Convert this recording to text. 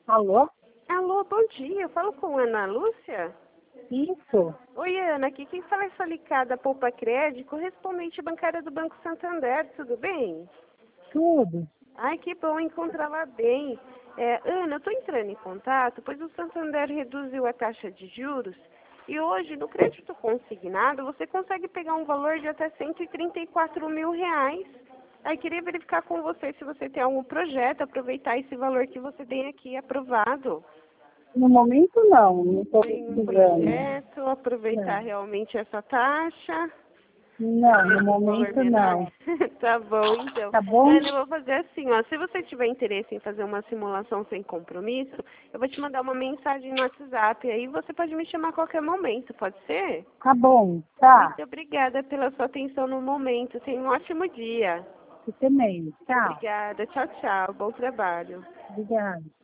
Alô? Alô, bom dia. Eu falo com Ana Lúcia? Isso. Oi, Ana. Aqui quem fala é Solicada Poupa Crédito, correspondente bancária do Banco Santander. Tudo bem? Tudo. Ai, que bom encontrá-la bem. Ana, eu estou entrando em contato, pois o Santander reduziu a taxa de juros e hoje, no crédito consignado, você consegue pegar um valor de até R$ 134.000. Aí queria verificar com você se você tem algum projeto, aproveitar esse valor que você tem aqui aprovado. No momento não estou Tem um precisando. projeto, aproveitar Não. realmente essa taxa. Não, no Um valor momento menor. não. Tá bom, então. Tá bom? Ana, eu vou fazer assim, ó. Se você tiver interesse em fazer uma simulação sem compromisso, eu vou te mandar uma mensagem no WhatsApp. Aí você pode me chamar a qualquer momento, pode ser? Tá bom, tá. Muito obrigada pela sua atenção no momento. Tenha um ótimo dia. Você também. Tchau. Obrigada. Tchau, tchau. Bom trabalho. Obrigada.